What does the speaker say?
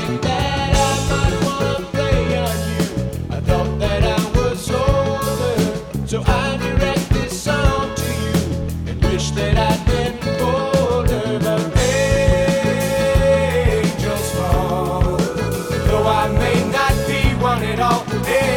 that I might wanna play on you. I thought that I was older, so I direct this song to you and wish that I'd been bolder. But angels fall, though I may not be one at all.